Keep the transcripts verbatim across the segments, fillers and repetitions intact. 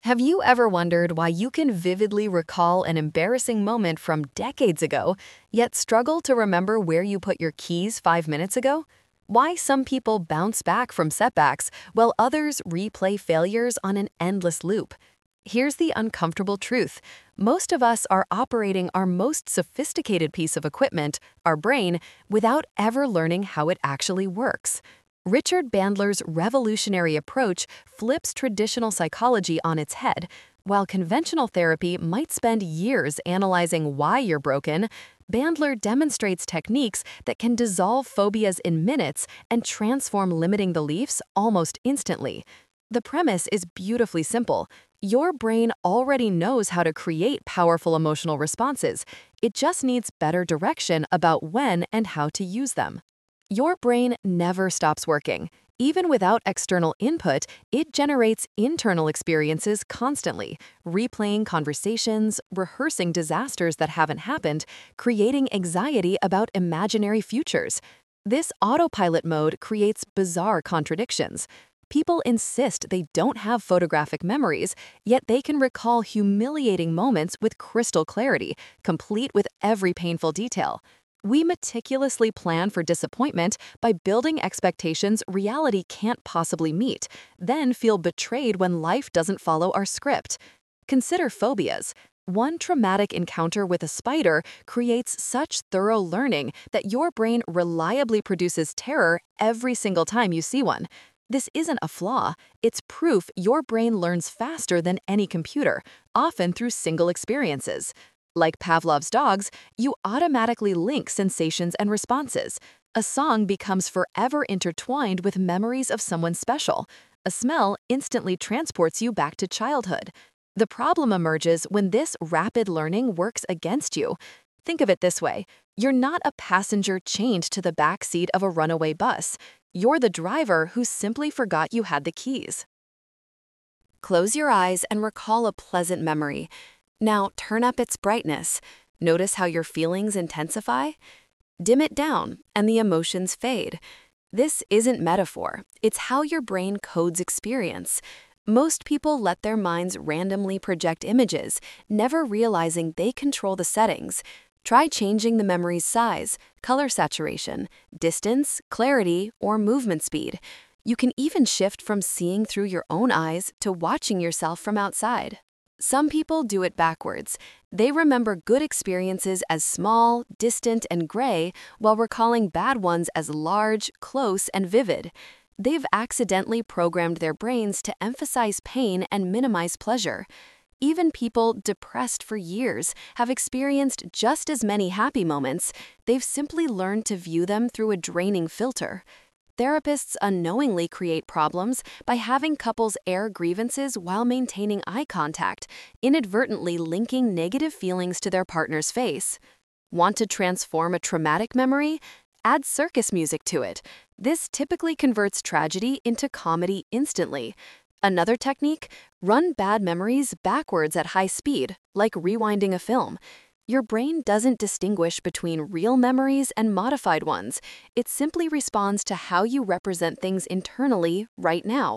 Have you ever wondered why you can vividly recall an embarrassing moment from decades ago, yet struggle to remember where you put your keys five minutes ago? Why some people bounce back from setbacks while others replay failures on an endless loop? Here's the uncomfortable truth. Most of us are operating our most sophisticated piece of equipment, our brain, without ever learning how it actually works. Richard Bandler's revolutionary approach flips traditional psychology on its head. While conventional therapy might spend years analyzing why you're broken, Bandler demonstrates techniques that can dissolve phobias in minutes and transform limiting beliefs almost instantly. The premise is beautifully simple. Your brain already knows how to create powerful emotional responses. It just needs better direction about when and how to use them. Your brain never stops working. Even without external input, it generates internal experiences constantly, replaying conversations, rehearsing disasters that haven't happened, creating anxiety about imaginary futures. This autopilot mode creates bizarre contradictions. People insist they don't have photographic memories, yet they can recall humiliating moments with crystal clarity, complete with every painful detail. We meticulously plan for disappointment by building expectations reality can't possibly meet, then feel betrayed when life doesn't follow our script. Consider phobias. One traumatic encounter with a spider creates such thorough learning that your brain reliably produces terror every single time you see one. This isn't a flaw, it's proof your brain learns faster than any computer, often through single experiences. Like Pavlov's dogs, you automatically link sensations and responses. A song becomes forever intertwined with memories of someone special. A smell instantly transports you back to childhood. The problem emerges when this rapid learning works against you. Think of it this way. You're not a passenger chained to the back seat of a runaway bus. You're the driver who simply forgot you had the keys. Close your eyes and recall a pleasant memory. Now turn up its brightness. Notice how your feelings intensify. Dim it down and the emotions fade. This isn't metaphor. It's how your brain codes experience. Most people let their minds randomly project images, never realizing they control the settings. Try changing the memory's size, color saturation, distance, clarity, or movement speed. You can even shift from seeing through your own eyes to watching yourself from outside. Some people do it backwards. They remember good experiences as small, distant, and gray, while recalling bad ones as large, close, and vivid. They've accidentally programmed their brains to emphasize pain and minimize pleasure. Even people depressed for years have experienced just as many happy moments. They've simply learned to view them through a draining filter. Therapists unknowingly create problems by having couples air grievances while maintaining eye contact, inadvertently linking negative feelings to their partner's face. Want to transform a traumatic memory? Add circus music to it. This typically converts tragedy into comedy instantly. Another technique? Run bad memories backwards at high speed, like rewinding a film. Your brain doesn't distinguish between real memories and modified ones. It simply responds to how you represent things internally right now.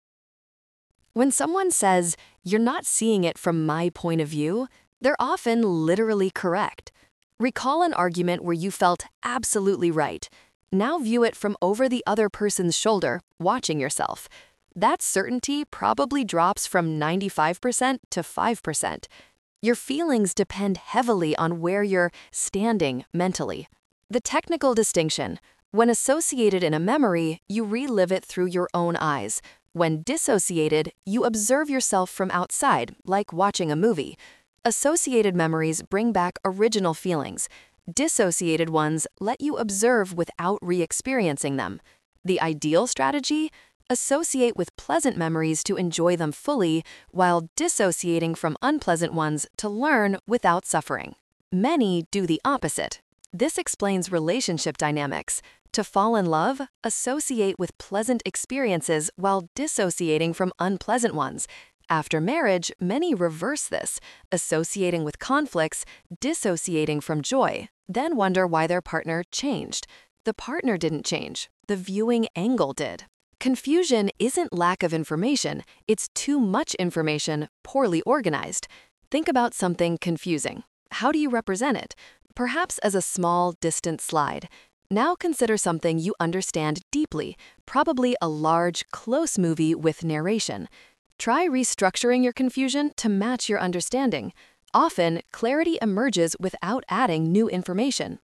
When someone says, "You're not seeing it from my point of view," they're often literally correct. Recall an argument where you felt absolutely right. Now view it from over the other person's shoulder, watching yourself. That certainty probably drops from ninety-five percent to five percent. Your feelings depend heavily on where you're standing mentally. The technical distinction: when associated in a memory, you relive it through your own eyes. When dissociated, you observe yourself from outside, like watching a movie. Associated memories bring back original feelings. Dissociated ones let you observe without re-experiencing them. The ideal strategy? Associate with pleasant memories to enjoy them fully, while dissociating from unpleasant ones to learn without suffering. Many do the opposite. This explains relationship dynamics. To fall in love, associate with pleasant experiences while dissociating from unpleasant ones. After marriage, many reverse this, associating with conflicts, dissociating from joy, then wonder why their partner changed. The partner didn't change. The viewing angle did. Confusion isn't lack of information, it's too much information, poorly organized. Think about something confusing. How do you represent it? Perhaps as a small, distant slide. Now consider something you understand deeply, probably a large, close movie with narration. Try restructuring your confusion to match your understanding. Often, clarity emerges without adding new information.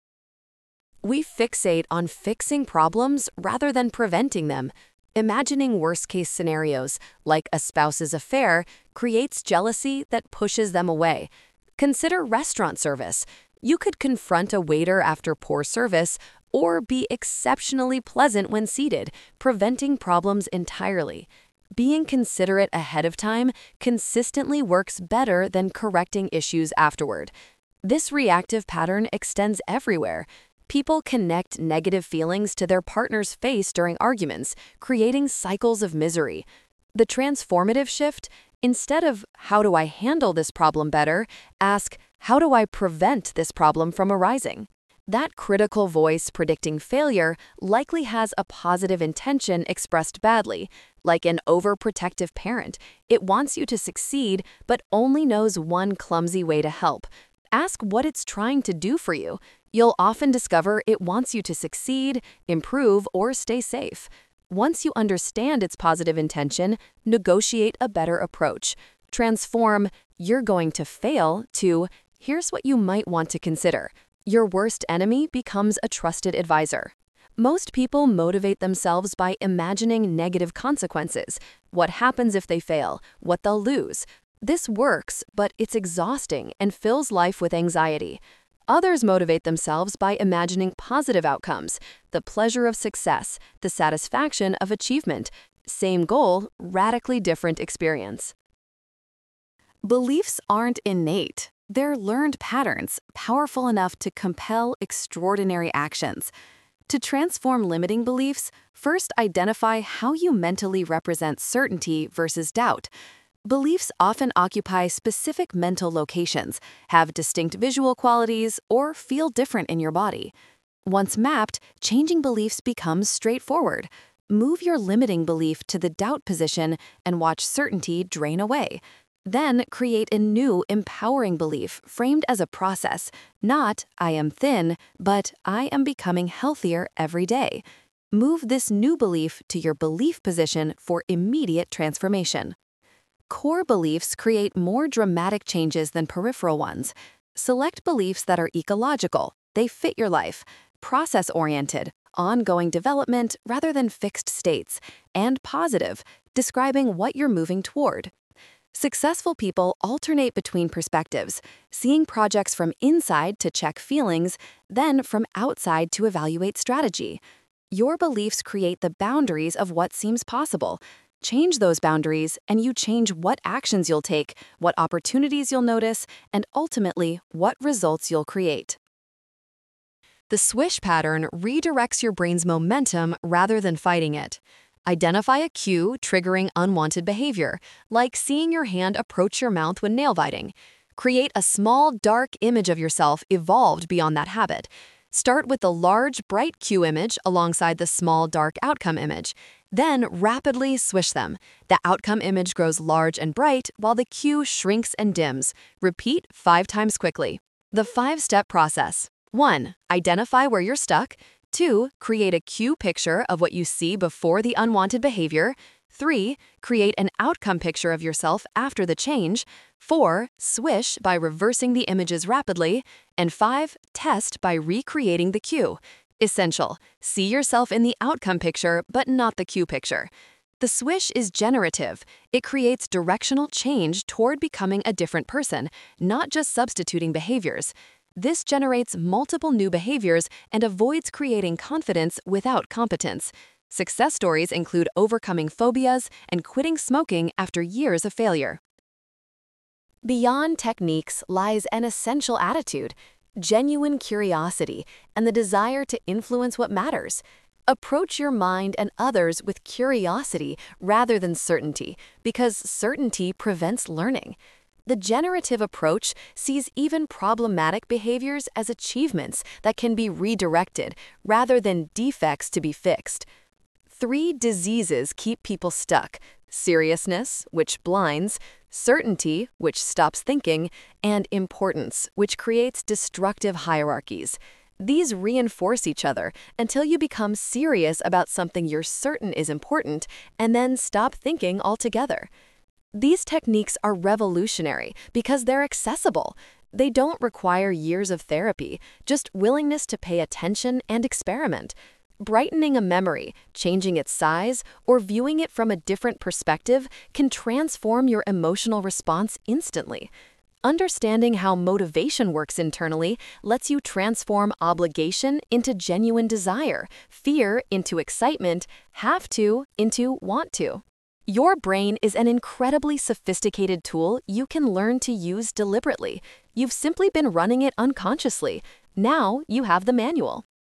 We fixate on fixing problems rather than preventing them. Imagining worst-case scenarios, like a spouse's affair, creates jealousy that pushes them away. Consider restaurant service. You could confront a waiter after poor service or be exceptionally pleasant when seated, preventing problems entirely. Being considerate ahead of time consistently works better than correcting issues afterward. This reactive pattern extends everywhere. People connect negative feelings to their partner's face during arguments, creating cycles of misery. The transformative shift, instead of "how do I handle this problem better?" ask "how do I prevent this problem from arising?" That critical voice predicting failure likely has a positive intention expressed badly, like an overprotective parent. It wants you to succeed, but only knows one clumsy way to help. Ask what it's trying to do for you. You'll often discover it wants you to succeed, improve, or stay safe. Once you understand its positive intention, negotiate a better approach. Transform "you're going to fail" to "here's what you might want to consider." Your worst enemy becomes a trusted advisor. Most people motivate themselves by imagining negative consequences. What happens if they fail? What they'll lose? This works, but it's exhausting and fills life with anxiety. Others motivate themselves by imagining positive outcomes, the pleasure of success, the satisfaction of achievement. Same goal, radically different experience. Beliefs aren't innate. They're learned patterns, powerful enough to compel extraordinary actions. To transform limiting beliefs, first identify how you mentally represent certainty versus doubt. Beliefs often occupy specific mental locations, have distinct visual qualities, or feel different in your body. Once mapped, changing beliefs becomes straightforward. Move your limiting belief to the doubt position and watch certainty drain away. Then create a new, empowering belief framed as a process, not "I am thin," but "I am becoming healthier every day." Move this new belief to your belief position for immediate transformation. Core beliefs create more dramatic changes than peripheral ones. Select beliefs that are ecological, they fit your life, process-oriented, ongoing development rather than fixed states, and positive, describing what you're moving toward. Successful people alternate between perspectives, seeing projects from inside to check feelings, then from outside to evaluate strategy. Your beliefs create the boundaries of what seems possible. Change those boundaries, and you change what actions you'll take, what opportunities you'll notice, and ultimately, what results you'll create. The swish pattern redirects your brain's momentum rather than fighting it. Identify a cue triggering unwanted behavior, like seeing your hand approach your mouth when nail biting. Create a small, dark image of yourself evolved beyond that habit. Start with the large, bright cue image alongside the small, dark outcome image. Then rapidly swish them. The outcome image grows large and bright while the cue shrinks and dims. Repeat five times quickly. The five-step process. one. Identify where you're stuck. two. Create a cue picture of what you see before the unwanted behavior. three. Create an outcome picture of yourself after the change. four. Swish by reversing the images rapidly. And five. Test by recreating the cue. Essential. See yourself in the outcome picture, but not the cue picture. The swish is generative. It creates directional change toward becoming a different person, not just substituting behaviors. This generates multiple new behaviors and avoids creating confidence without competence. Success stories include overcoming phobias and quitting smoking after years of failure. Beyond techniques lies an essential attitude, genuine curiosity, and the desire to influence what matters. Approach your mind and others with curiosity rather than certainty, because certainty prevents learning. The generative approach sees even problematic behaviors as achievements that can be redirected rather than defects to be fixed. Three diseases keep people stuck: seriousness, which blinds, certainty, which stops thinking, and importance, which creates destructive hierarchies. These reinforce each other until you become serious about something you're certain is important and then stop thinking altogether. These techniques are revolutionary because they're accessible. They don't require years of therapy, just willingness to pay attention and experiment. Brightening a memory, changing its size, or viewing it from a different perspective can transform your emotional response instantly. Understanding how motivation works internally lets you transform obligation into genuine desire, fear into excitement, have to into want to. Your brain is an incredibly sophisticated tool you can learn to use deliberately. You've simply been running it unconsciously. Now you have the manual.